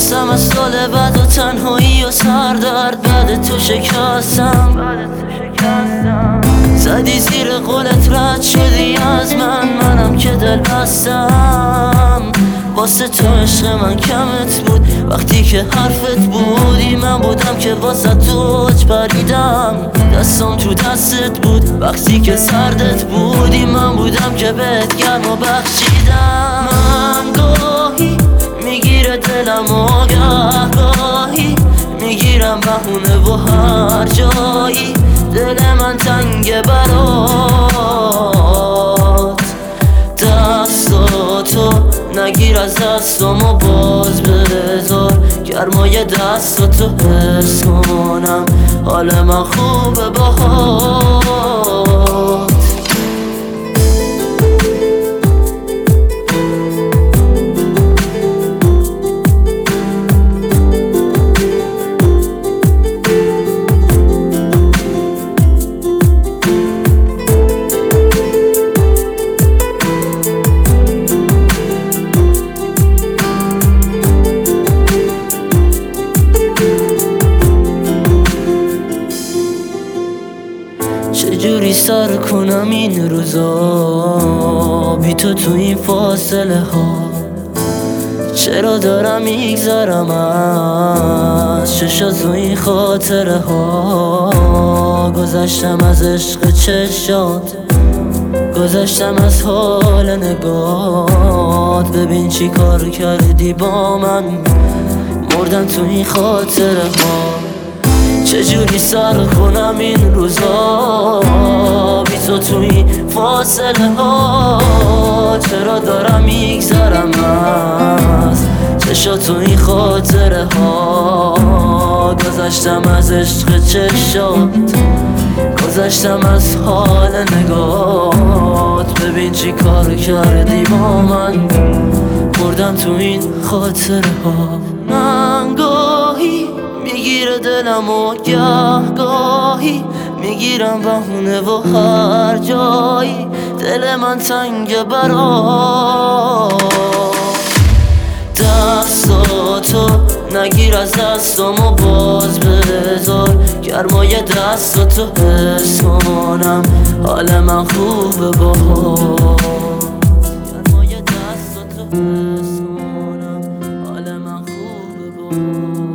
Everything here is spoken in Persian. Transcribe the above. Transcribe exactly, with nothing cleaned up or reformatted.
خستم از سال بعد و تنهایی و سردرد، بعد تو شکستم زدی زیر قولت، رد شدی از من، منم که دل بستم واسه تو. عشق من کمت بود وقتی که حرفت بودی، من بودم که واسه تو پریدم، دستم تو دستت بود وقتی که سردت بودی، من بودم که بهت گرم و بخشیدم. من گاهی میگیره دلم و گاهی میگیرم بهونه و هر جایی دل من تنگ برات. دستاتو نگیر از دستم و باز بذار، گرمای دستاتو حس کنم، حال من خوبه باهات. چجوری سر کنم این روزا بی تو تو این فاصله ها؟ چرا دارم میگذرم از چشات و این خاطره ها؟ گذشتم از عشق چشات، گذشتم از حال نگات، ببین چی کار کردی با من، مردم تو این خاطره ها. چجوری سر کنم این روزا بی تو تو این فاصله ها؟ چرا دارم میگذرم از چشات تو این خاطره ها؟ گذشتم از عشق چشات، گذشتم از حال نگات، ببین چی کار کردی با من، مردم تو این خاطره ها. من گاهی میگیره دلم و گه گاهی میگیرم بهونه و هر جایی دل من تنگ برات. دستاتو نگیر از دستم و باز بذار، گرمای دستاتو حس کنم، حال من خوبه باهات. گرمای دستاتو حس کنم، حال من خوبه باهات.